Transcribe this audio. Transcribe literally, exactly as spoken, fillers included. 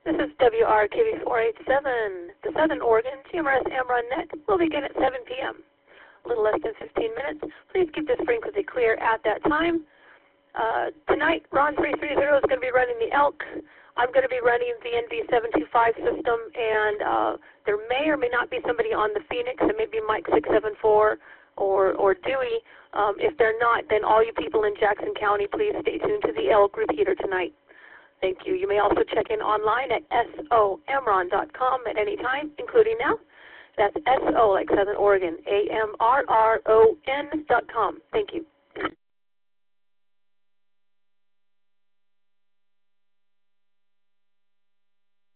This is W R K V four eighty-seven, the Southern Oregon T M R S AmRun Net. We'll begin at seven P M A little less than fifteen minutes. Please keep this frequency clear at that time. Uh, tonight, Ron three thirty is going to be running the Elk. I'm going to be running the N V seven two five system, and uh, there may or may not be somebody on the Phoenix. It may be Mike six seven four or, or Dewey. Um, if they're not, then all you people in Jackson County, please stay tuned to the Elk repeater tonight. Thank you. You may also check in online at S O M R O N dot com at any time, including now. That's S O like Southern Oregon, A M R R O N dot com. Thank you.